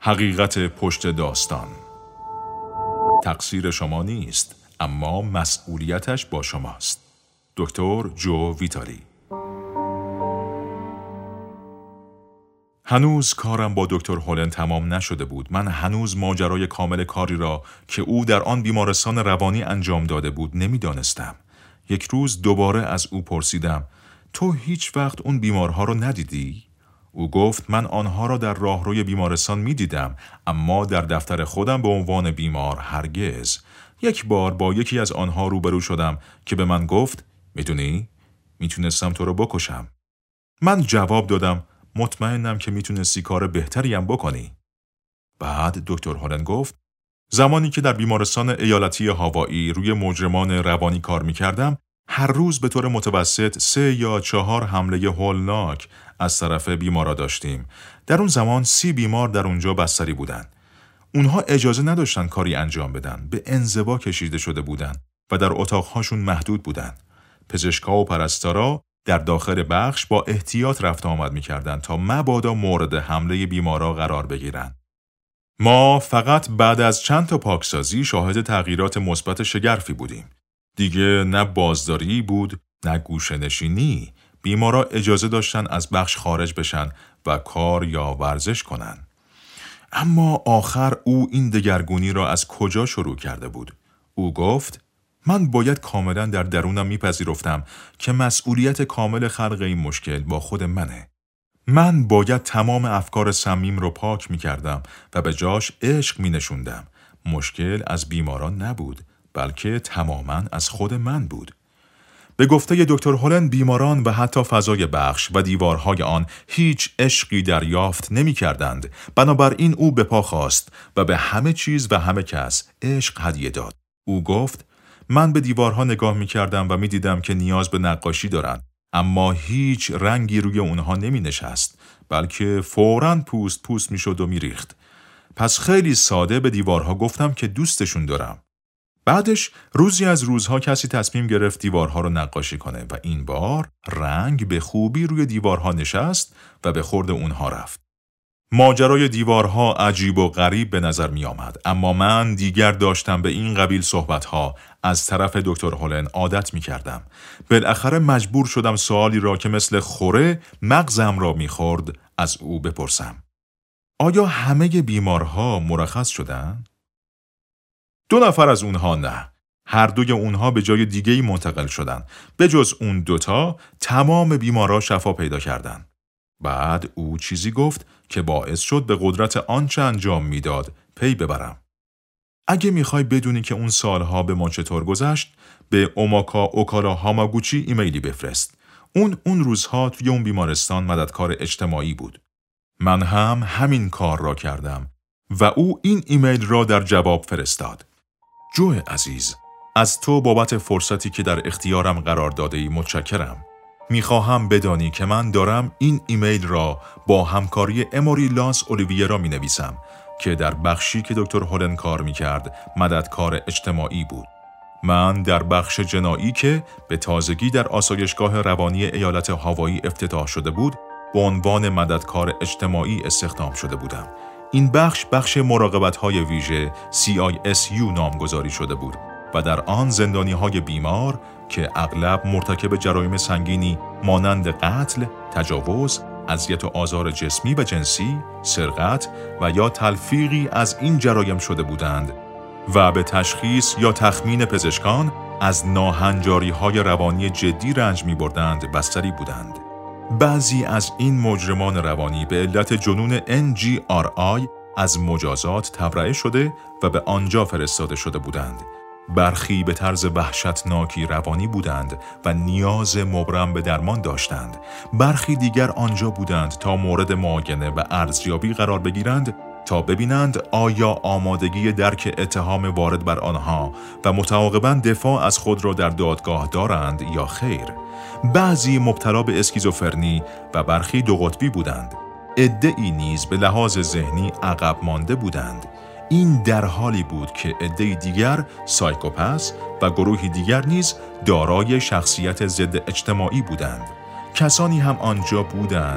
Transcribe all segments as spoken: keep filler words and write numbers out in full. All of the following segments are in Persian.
حقیقت پشت داستان. تقصیر شما نیست، اما مسئولیتش با شماست. دکتر جو ویتالی. هنوز کارم با دکتر هولن تمام نشده بود. من هنوز ماجرای کامل کاری را که او در آن بیمارستان روانی انجام داده بود نمیدانستم. یک روز دوباره از او پرسیدم: تو هیچ وقت اون بیمارها رو ندیدی؟ او گفت: من آنها را در راهروی بیمارستان می دیدم، اما در دفتر خودم به عنوان بیمار هرگز. یک بار با یکی از آنها روبرو شدم که به من گفت: میدونی؟ میتونستم تو رو بکشم. من جواب دادم: مطمئنم که میتونستی کار بهتری هم بکنی. بعد دکتر هولن گفت: زمانی که در بیمارستان ایالتی هاوایی روی مجرمان روانی کار میکردم، هر روز به طور متوسط سه یا چهار حمله هولناک از طرف بیمارا داشتیم. در اون زمان سی بیمار در اونجا بستری بودن. اونها اجازه نداشتن کاری انجام بدن. به انزوا کشیده شده بودن و در اتاقهاشون محدود بودن. پزشکا و پرستارا در داخل بخش با احتیاط رفت آمد میکردن تا مبادا مورد حمله بیمارا قرار بگیرن. ما فقط بعد از چند تا پاکسازی شاهد تغییرات مثبت شگرفی بودیم. دیگه نه بازداری بود، نه گوشه‌نشینی. بیمارا اجازه داشتن از بخش خارج بشن و کار یا ورزش کنن. اما آخر او این دگرگونی را از کجا شروع کرده بود؟ او گفت: من باید کاملا در درونم میپذیرفتم که مسئولیت کامل خلق این مشکل با خود منه. من باید تمام افکار سمیم رو پاک میکردم و به جاش عشق مینشوندم. مشکل از بیماران نبود، بلکه تماما از خود من بود. به گفته دکتر هولن، بیماران و حتی فضای بخش و دیوارهای آن هیچ عشقی دریافت نمی کردند. بنابراین او به پا خواست و به همه چیز و همه کس عشق هدیه داد. او گفت: من به دیوارها نگاه می کردم و می دیدم که نیاز به نقاشی دارند، اما هیچ رنگی روی اونها نمی نشست، بلکه فوراً پوست پوست می شد و می ریخت. پس خیلی ساده به دیوارها گفتم که دوستشون دارم. بعدش روزی از روزها کسی تصمیم گرفت دیوارها رو نقاشی کنه و این بار رنگ به خوبی روی دیوارها نشست و به خورد اونها رفت. ماجرای دیوارها عجیب و غریب به نظر می آمد، اما من دیگر داشتم به این قبیل صحبتها از طرف دکتر هولن عادت می کردم. بالاخره مجبور شدم سوالی را که مثل خوره مغزم را می خورد از او بپرسم: آیا همه بیمارها مرخص شدن؟ دو نفر از اونها نه. هر دوی اونها به جای دیگه‌ای منتقل شدن. به جز اون دوتا تمام بیمارا شفا پیدا کردن. بعد او چیزی گفت که باعث شد به قدرت آنچه انجام میداد پی ببرم. اگه میخوای بدونی که اون سالها به ما چطور گذشت، به اوماکا اوکارا هاماگوچی ایمیلی بفرست. اون اون روزها توی اون بیمارستان مددکار اجتماعی بود. من هم همین کار را کردم و او این ایمیل را در جواب فرستاد. جو عزیز، از تو بابت فرصتی که در اختیارم قرار داده‌ای متشکرم. میخواهم بدانی که من دارم این ایمیل را با همکاری اموری لانس اولیویرا می نویسم که در بخشی که دکتر هولن کار می کرد مددکار اجتماعی بود. من در بخش جنایی که به تازگی در آسایشگاه روانی ایالت هاوایی افتتاح شده بود به عنوان مددکار اجتماعی استخدام شده بودم. این بخش بخش مراقبت‌های ویژه سی آی اس یو نامگذاری شده بود و در آن زندانی‌های بیمار که اغلب مرتکب جرایم سنگینی مانند قتل، تجاوز، اذیت و آزار جسمی و جنسی، سرقت و یا تلفیقی از این جرایم شده بودند و به تشخیص یا تخمین پزشکان از ناهنجاری‌های روانی جدی رنج می‌بردند بستری بودند. بعضی از این مجرمان روانی به علت جنون ان جی آر آی از مجازات تبرئه شده و به آنجا فرستاده شده بودند. برخی به طرز وحشتناکی روانی بودند و نیاز مبرم به درمان داشتند. برخی دیگر آنجا بودند تا مورد معاینه و ارزیابی قرار بگیرند تا ببینند آیا آمادگی درک اتهام وارد بر آنها و متعاقباً دفاع از خود را در دادگاه دارند یا خیر. بعضی مبتلا به اسکیزوفرنی و برخی دو قطبی بودند. عده‌ای نیز به لحاظ ذهنی عقب مانده بودند. این در حالی بود که عده‌ای دیگر سایکوپس و گروهی دیگر نیز دارای شخصیت ضد اجتماعی بودند. کسانی هم آنجا بودند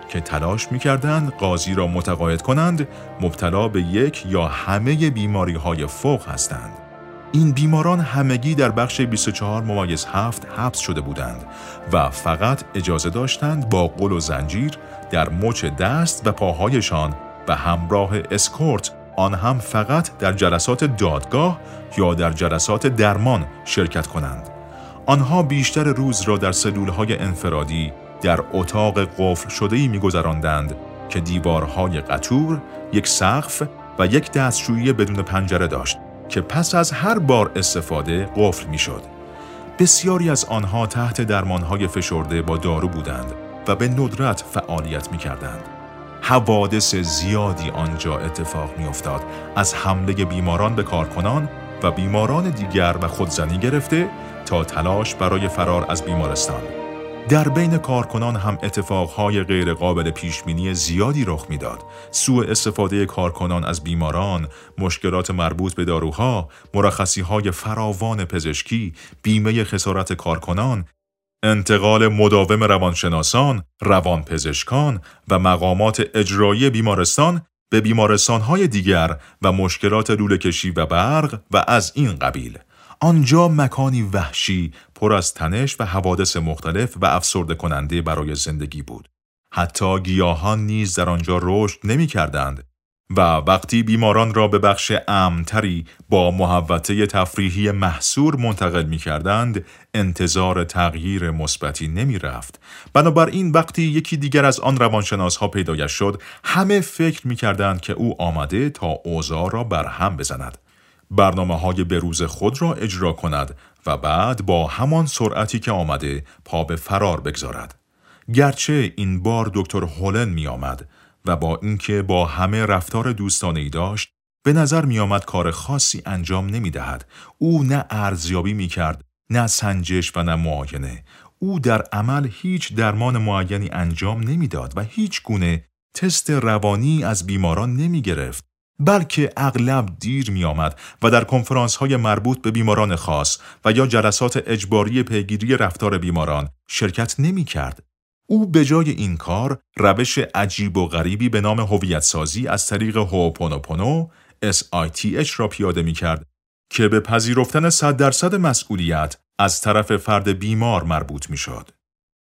که تلاش می‌کردند قاضی را متقاعد کنند مبتلا به یک یا همه بیماری‌های فوق هستند. این بیماران همگی در بخش بیست و چهار ممیز هفت حبس شده بودند و فقط اجازه داشتند با قل و زنجیر در مچ دست و پاهایشان و همراه اسکورت، آن هم فقط در جلسات دادگاه یا در جلسات درمان شرکت کنند. آنها بیشتر روز را در سلولهای انفرادی در اتاق قفل شده‌ای می‌گذراندند که دیوارهای قطور، یک سقف و یک دستشویی بدون پنجره داشت که پس از هر بار استفاده قفل می‌شد. بسیاری از آنها تحت درمانهای فشرده با دارو بودند و به ندرت فعالیت می‌کردند. حوادث زیادی آنجا اتفاق می‌افتاد، از حمله بیماران به کارکنان و بیماران دیگر و خودزنی گرفته تا تلاش برای فرار از بیمارستان. در بین کارکنان هم اتفاقهای غیرقابل پیشبینی زیادی رخ میداد. سوء استفاده کارکنان از بیماران، مشکلات مربوط به داروها، مرخصی‌های فراوان پزشکی، بیمه خسارت کارکنان، انتقال مداوم روانشناسان، روانپزشکان و مقامات اجرایی بیمارستان به بیمارستان‌های دیگر و مشکلات لوله‌کشی و برق و از این قبیل. آنجا مکانی وحشی پر از تنش و حوادث مختلف و افسرده کننده برای زندگی بود. حتی گیاهان نیز در آنجا رشد نمی کردند و وقتی بیماران را به بخش امن‌تری با محوطه تفریحی محصور منتقل می کردند، انتظار تغییر مثبتی نمی رفت. بنابراین وقتی یکی دیگر از آن روانشناس ها پیدایش شد، همه فکر می کردند که او آمده تا اوضاع را برهم بزند، برنامه‌های بروز خود را اجرا کند و بعد با همان سرعتی که آمده پا به فرار بگذارد. گرچه این بار دکتر هولن می آمد و با اینکه با همه رفتار دوستانه‌ای داشت، به نظر می آمد کار خاصی انجام نمی دهد. او نه ارزیابی می کرد، نه سنجش و نه معاینه. او در عمل هیچ درمان معینی انجام نمی داد و هیچ گونه تست روانی از بیماران نمی گرفت، بلکه اغلب دیر می آمد و در کنفرانس‌های مربوط به بیماران خاص و یا جلسات اجباری پیگیری رفتار بیماران شرکت نمی کرد. او به جای این کار روش عجیب و غریبی به نام هویت سازی از طریق هوپونوپونو اس آی تی اچ را پیاده می کرد که به پذیرفتن صد درصد مسئولیت از طرف فرد بیمار مربوط می شد.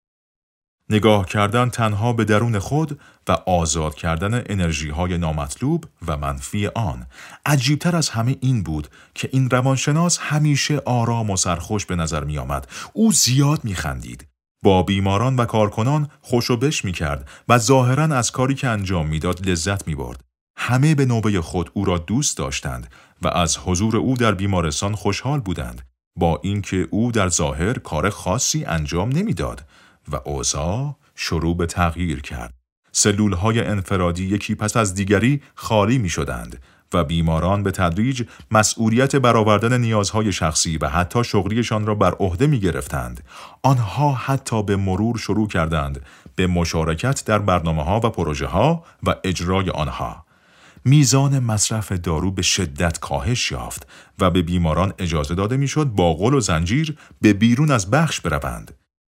نگاه کردن تنها به درون خود و آزاد کردن انرژی‌های نامطلوب و منفی آن. عجیبتر از همه این بود که این روانشناس همیشه آرام و سرخوش به نظر می آمد. او زیاد می خندید. با بیماران و کارکنان خوش و بش می کرد و ظاهراً از کاری که انجام می داد لذت می برد. همه به نوبه خود او را دوست داشتند و از حضور او در بیمارستان خوشحال بودند، با اینکه او در ظاهر کار خاصی انجام نمی داد. و اوضاع شروع به تغییر کرد. سلولهای انفرادی یکی پس از دیگری خالی می شدند و بیماران به تدریج مسئولیت برآوردن نیازهای شخصی و حتی شغلیشان را بر عهده می گرفتند. آنها حتی به مرور شروع کردند به مشارکت در برنامه‌ها و پروژه‌ها و اجرای آنها. میزان مصرف دارو به شدت کاهش یافت و به بیماران اجازه داده می شد با قل و زنجیر به بیرون از بخش بروند.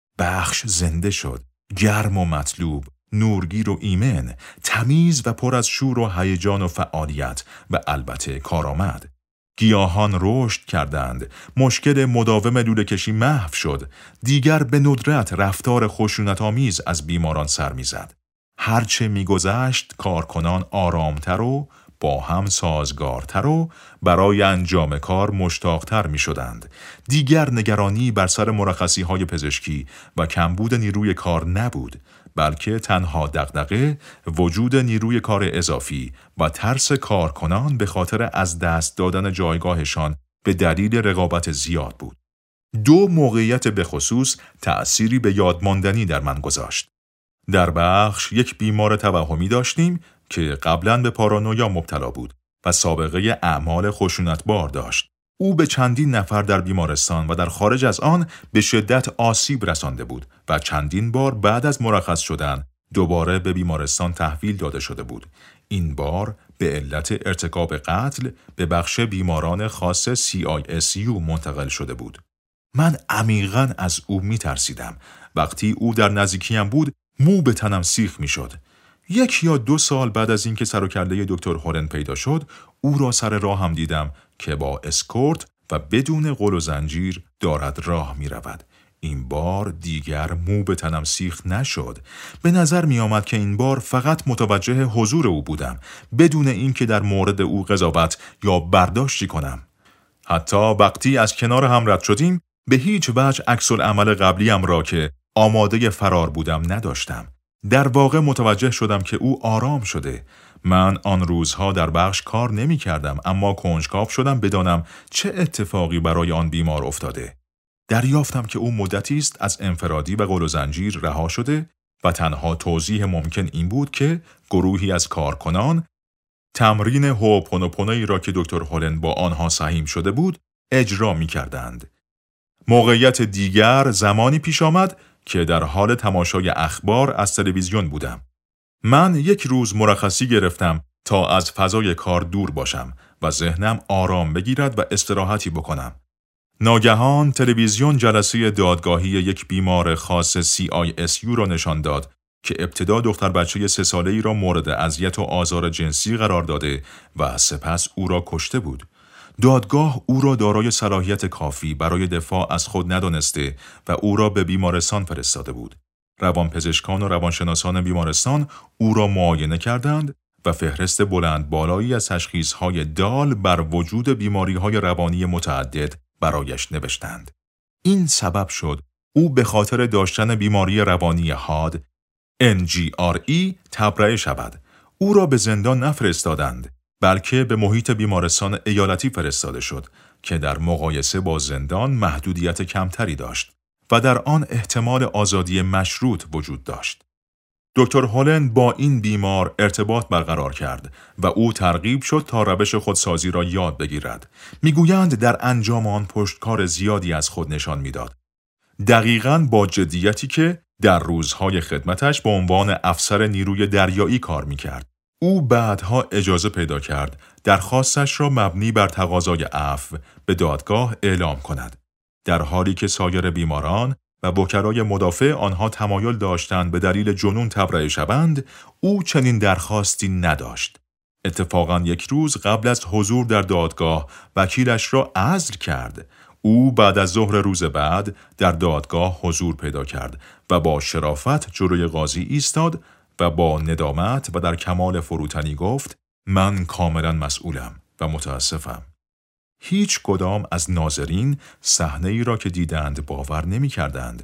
بخش زنده شد، گرم و مطلوب، نورگیر و ایمن، تمیز و پر از شور و هیجان و فعالیت و البته کارآمد. گیاهان رشد کردند، مشکل مداوم لوله‌کشی محو شد، دیگر به ندرت رفتار خشونت‌آمیز از بیماران سر می‌زد. هرچه می‌گذشت کارکنان آرامتر و با هم سازگارتر و برای انجام کار مشتاقتر می شدند. دیگر نگرانی بر سر مرخصی‌های پزشکی و کمبود نیروی کار نبود، بلکه تنها دغدغه وجود نیروی کار اضافی و ترس کارکنان به خاطر از دست دادن جایگاهشان به دلیل رقابت زیاد بود. دو موقعیت به خصوص تأثیری به یادماندنی در من گذاشت. در بخش یک بیمار توهمی داشتیم که قبلاً به پارانویا مبتلا بود و سابقه اعمال خشونتبار داشت. او به چندین نفر در بیمارستان و در خارج از آن به شدت آسیب رسانده بود و چندین بار بعد از مرخص شدن دوباره به بیمارستان تحویل داده شده بود. این بار به علت ارتکاب قتل به بخش بیماران خاص سی آی اس یو منتقل شده بود. من عمیقاً از او می ترسیدم. وقتی او در نزدیکیم بود مو به تنم سیخ می شد. یک یا دو سال بعد از اینکه سر و کله دکتر هولن پیدا شد، او را سر راه هم دیدم که با اسکورت و بدون قل و زنجیر دارد راه می رود. این بار دیگر مو به تنم سیخ نشد. به نظر می آمد که این بار فقط متوجه حضور او بودم، بدون اینکه در مورد او قضاوت یا برداشتی کنم. حتی وقتی از کنار هم رد شدیم، به هیچ وجه عکس العمل قبلیم را که آماده فرار بودم نداشتم. در واقع متوجه شدم که او آرام شده. من آن روزها در بخش کار نمی کردم، اما کنجکاو شدم بدانم چه اتفاقی برای آن بیمار افتاده. دریافتم که او مدتی است از انفرادی و قل و زنجیر رها شده و تنها توضیح ممکن این بود که گروهی از کارکنان تمرین هوپونوپونویی را که دکتر هولن با آنها سهیم شده بود اجرا می کردند. موقعیت دیگر زمانی پیش آمد که در حال تماشای اخبار از تلویزیون بودم. من یک روز مرخصی گرفتم تا از فضای کار دور باشم و ذهنم آرام بگیرد و استراحتی بکنم. ناگهان تلویزیون جلسه دادگاهی یک بیمار خاص سی آی اس یو را نشان داد که ابتدا دختر بچه سه ساله‌ای را مورد اذیت و آزار جنسی قرار داده و سپس او را کشته بود. دادگاه او را دارای صلاحیت کافی برای دفاع از خود ندانسته و او را به بیمارستان فرستاده بود. روانپزشکان و روانشناسان بیمارستان او را معاینه کردند و فهرست بلند بالایی از تشخیص‌های دال بر وجود بیماری‌های روانی متعدد برایش نوشتند. این سبب شد او به خاطر داشتن بیماری روانی حاد ان جی آر ای تبرئه شود. او را به زندان نفرستادند، بلکه به محیط بیمارستان ایالتی فرستاده شد که در مقایسه با زندان محدودیت کمتری داشت و در آن احتمال آزادی مشروط وجود داشت. دکتر هولن با این بیمار ارتباط برقرار کرد و او ترغیب شد تا روش خودسازی را یاد بگیرد. میگویند در انجام آن پشتکار زیادی از خود نشان میداد. دقیقاً با جدیتی که در روزهای خدمتش به عنوان افسر نیروی دریایی کار میکرد. او بعدها اجازه پیدا کرد درخواستش را مبنی بر تقاضای عفو به دادگاه اعلام کند. در حالی که سایر بیماران و وکلای مدافع آنها تمایل داشتند به دلیل جنون تبرئه شوند، او چنین درخواستی نداشت. اتفاقاً یک روز قبل از حضور در دادگاه وکیلش را عزل کرد. او بعد از ظهر روز بعد در دادگاه حضور پیدا کرد و با شرافت جلوی قاضی ایستاد و با ندامت و در کمال فروتنی گفت: من کاملاً مسئولم و متاسفم. هیچ کدام از ناظرین صحنه‌ای را که دیدند باور نمی‌کردند.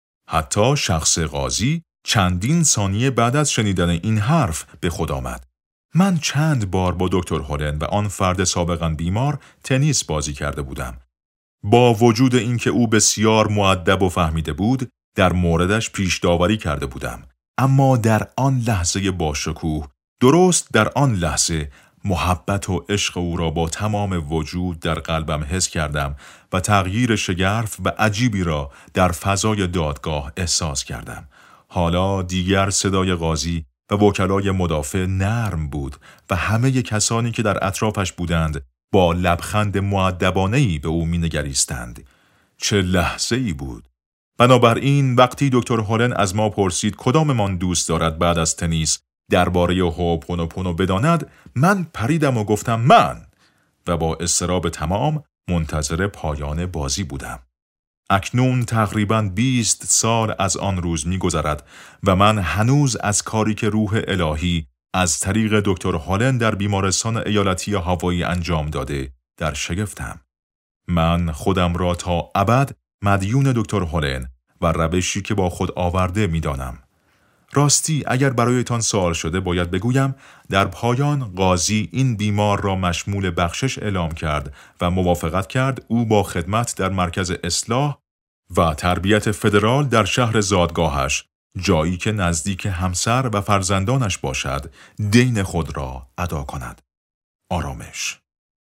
حتی شخص قاضی چندین ثانیه بعد از شنیدن این حرف به خود آمد. من چند بار با دکتر هولن و آن فرد سابقاً بیمار تنیس بازی کرده بودم. با وجود اینکه او بسیار مؤدب و فهمیده بود، در موردش پیش داوری کرده بودم. اما در آن لحظه باشکوه، درست در آن لحظه، محبت و عشق او را با تمام وجود در قلبم حس کردم و تغییر شگرف و عجیبی را در فضای دادگاه احساس کردم. حالا دیگر صدای قاضی و وکلای مدافع نرم بود و همه کسانی که در اطرافش بودند با لبخند مؤدبانه‌ای به او می‌نگریستند. چه لحظه‌ای بود! بنابراین وقتی دکتر هولن از ما پرسید کداممان دوست دارد بعد از تنیس درباره هوپونوپونو بداند، من پریدم و گفتم من، و با اضطراب تمام منتظر پایان بازی بودم. اکنون تقریباً بیست سال از آن روز می‌گذرد و من هنوز از کاری که روح الهی از طریق دکتر هولن در بیمارستان ایالتی هاوایی انجام داده در شگفتم. من خودم را تا ابد مدیون دکتر هولن و روشی که با خود آورده می‌دانم. راستی اگر برایتان سوال شده باید بگویم در پایان قاضی این بیمار را مشمول بخشش اعلام کرد و موافقت کرد او با خدمت در مرکز اصلاح و تربیت فدرال در شهر زادگاهش، جایی که نزدیک همسر و فرزندانش باشد، دین خود را ادا کند. آرامش.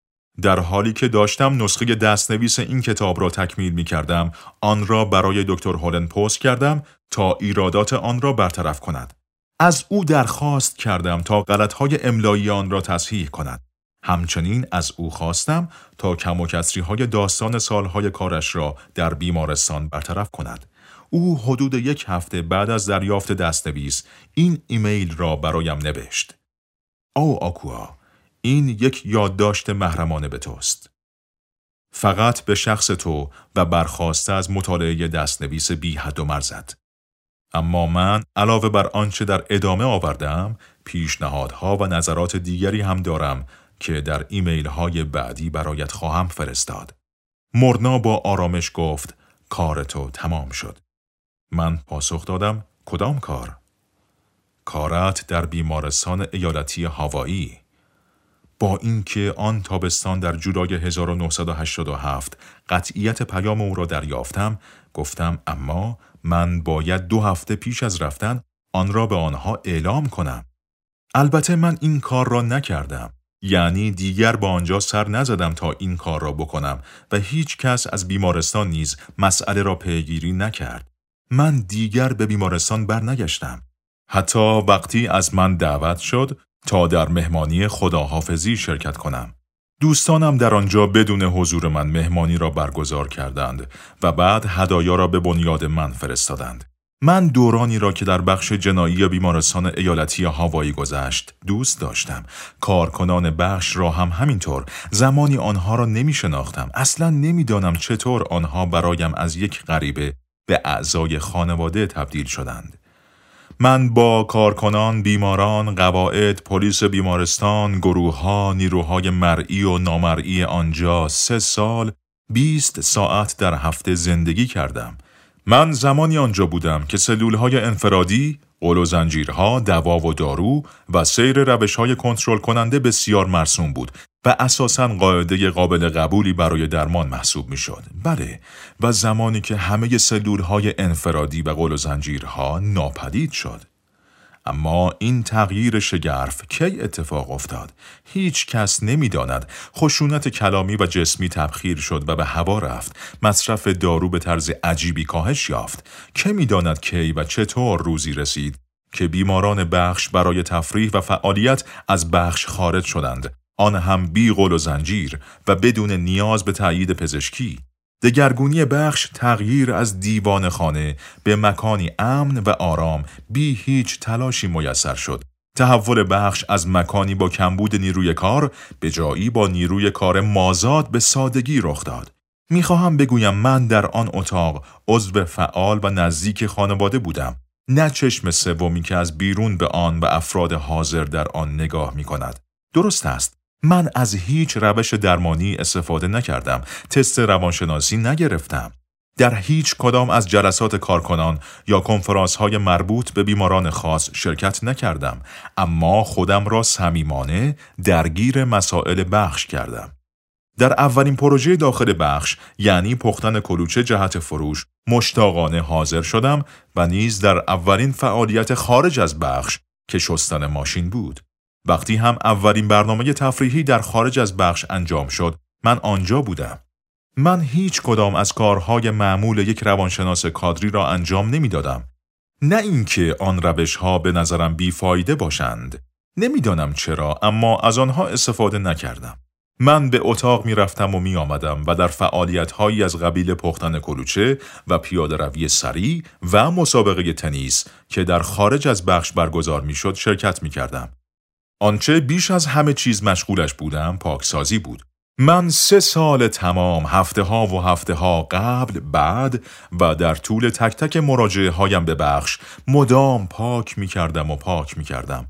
در حالی که داشتم نسخه دستنویس این کتاب را تکمیل می کردم، آن را برای دکتر هولن پست کردم تا ایرادات آن را برطرف کند. از او درخواست کردم تا غلطهای املایی آن را تصحیح کند. همچنین از او خواستم تا کم و کسری های داستان سالهای کارش را در بیمارستان برطرف کند. او حدود یک هفته بعد از دریافت دستنویس این ایمیل را برایم نوشت. او آکوا، این یک یادداشت محرمانه به توست. فقط به شخص تو و برخواسته از مطالعه دستنویس بی حد و مرزت. اما من علاوه بر آنچه در ادامه آوردم، پیشنهادها و نظرات دیگری هم دارم که در ایمیل های بعدی برایت خواهم فرستاد. مورنا با آرامش گفت کار تو تمام شد. من پاسخ دادم کدام کار؟ کارت در بیمارستان ایالتی هاوایی. با اینکه آن تابستان در جولای هزار و نهصد و هشتاد و هفت قطعیت پیام او را دریافتم، گفتم اما من باید دو هفته پیش از رفتن آن را به آنها اعلام کنم. البته من این کار را نکردم. یعنی دیگر با آنجا سر نزدم تا این کار را بکنم و هیچ کس از بیمارستان نیز مسئله را پیگیری نکرد. من دیگر به بیمارستان برنگشتم. حتی وقتی از من دعوت شد تا در مهمانی خداحافظی شرکت کنم. دوستانم در آنجا بدون حضور من مهمانی را برگزار کردند و بعد هدایا را به بنیاد من فرستادند. من دورانی را که در بخش جنایی بیمارستان ایالتی هاوایی گذشت دوست داشتم. کارکنان بخش را هم همینطور. زمانی آنها را نمی شناختم. اصلا نمی دانم چطور آنها برایم از یک غریبه به اعضای خانواده تبدیل شدند. من با کارکنان، بیماران، قواعد، پلیس بیمارستان، گروه‌ها، نیروهای مرئی و نامرئی آنجا سه سال، بیست ساعت در هفته زندگی کردم. من زمانی آنجا بودم که سلولهای انفرادی، قل و زنجیرها، دوا و دارو و سیر روشهای کنترل کننده بسیار مرسوم بود و اساساً قاعده قابل قبولی برای درمان محسوب می شد. بله، و زمانی که همه سلولهای انفرادی و قل و زنجیرها ناپدید شد. اما این تغییر شگرف کی اتفاق افتاد؟ هیچ کس نمی داند. خشونت کلامی و جسمی تبخیر شد و به هوا رفت. مصرف دارو به طرز عجیبی کاهش یافت. کی می داند کی و چطور روزی رسید که بیماران بخش برای تفریح و فعالیت از بخش خارج شدند، آن هم بی قل و زنجیر و بدون نیاز به تأیید پزشکی. دگرگونی بخش تغییر از دیوان خانه به مکانی امن و آرام بی هیچ تلاشی میسر شد. تحول بخش از مکانی با کمبود نیروی کار به جایی با نیروی کار مازاد به سادگی رخ داد. میخواهم بگویم من در آن اتاق عضو فعال و نزدیک خانواده بودم، نه چشم سومی که از بیرون به آن و افراد حاضر در آن نگاه میکند. درست است. من از هیچ روش درمانی استفاده نکردم، تست روانشناسی نگرفتم. در هیچ کدام از جلسات کارکنان یا کنفرانس‌های مربوط به بیماران خاص شرکت نکردم، اما خودم را صمیمانه درگیر مسائل بخش کردم. در اولین پروژه داخل بخش، یعنی پختن کلوچه جهت فروش، مشتاقانه حاضر شدم و نیز در اولین فعالیت خارج از بخش که شستن ماشین بود. وقتی هم اولین برنامه تفریحی در خارج از بخش انجام شد، من آنجا بودم. من هیچ کدام از کارهای معمول یک روانشناس کادری را انجام نمی دادم. نه اینکه آن روش‌ها به نظرم بیفایده باشند. نمیدانم چرا، اما از آنها استفاده نکردم. من به اتاق می رفتم و می آمدم و در فعالیت‌هایی از قبیل پختن کلوچه و پیاده روی سریع و مسابقه تنیس که در خارج از بخش برگزار می شد شرکت می کردم. آنچه بیش از همه چیز مشغولش بودم پاکسازی بود. من سه سال تمام هفته ها و هفته ها قبل، بعد و در طول تک تک مراجعه هایم به بخش مدام پاک می کردم و پاک می کردم.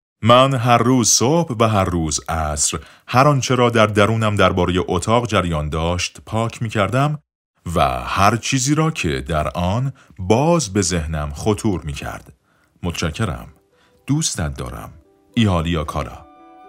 من هر روز صبح و هر روز عصر هر آنچه را در درونم درباره اتاق جریان داشت پاک می کردم و هر چیزی را که در آن باز به ذهنم خطور می کرد. متشکرم. دوستت دارم. ایهالیا کالا.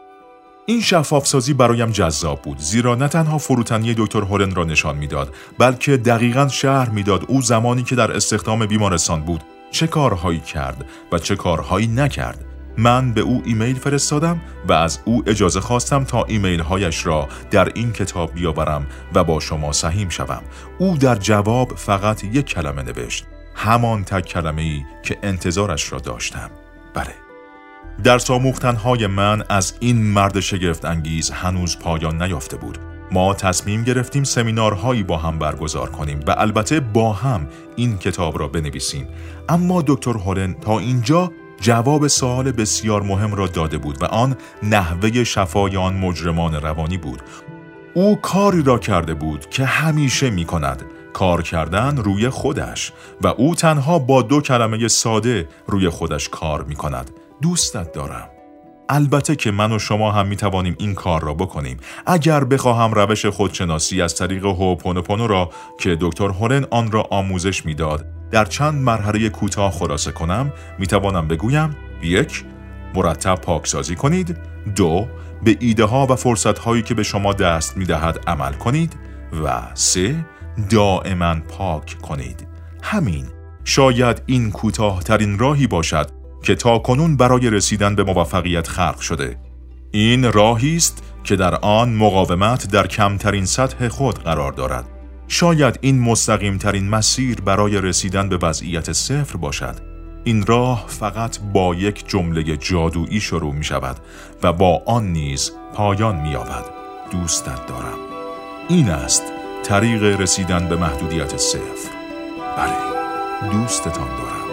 این شفافسازی برایم جذاب بود، زیرا نه تنها فروتنی دکتر هولن را نشان میداد، بلکه دقیقاً شرح میداد او زمانی که در استخدام بیمارستان بود چه کارهایی کرد و چه کارهایی نکرد. من به او ایمیل فرستادم و از او اجازه خواستم تا ایمیل هایش را در این کتاب بیاورم و با شما سهیم شوم. او در جواب فقط یک کلمه نوشت، همان تک کلمه‌ای که انتظارش را داشتم. بله. درس آموختن‌های من از این مرد شگفت انگیز هنوز پایان نیافته بود. ما تصمیم گرفتیم سمینارهایی با هم برگزار کنیم و البته با هم این کتاب را بنویسیم. اما دکتر هولن تا اینجا جواب سوال بسیار مهم را داده بود و آن نحوه شفای آن مجرمان روانی بود. او کاری را کرده بود که همیشه می کند، کار کردن روی خودش، و او تنها با دو کلمه ساده روی خودش کار می کند: دوستت دارم. البته که من و شما هم می توانیم این کار را بکنیم. اگر بخواهم روش خودشناسی از طریق هوپونوپونو را که دکتر هولن آن را آموزش می داد در چند مرحله کوتاه خلاصه کنم، می توانم بگویم: یک، مرتب پاکسازی کنید. دو، به ایده ها و فرصت هایی که به شما دست می دهد عمل کنید. و سه، دائما پاک کنید. همین. شاید این کوتاه ترین راهی باشد که تا کنون برای رسیدن به موفقیت خلق شده. این راهی است که در آن مقاومت در کمترین سطح خود قرار دارد. شاید این مستقیم ترین مسیر برای رسیدن به وضعیت صفر باشد. این راه فقط با یک جمله جادویی شروع می شود و با آن نیز پایان می یابد: دوستت دارم. این است طریق رسیدن به محدودیت صفر. بله، دوستتان دارم.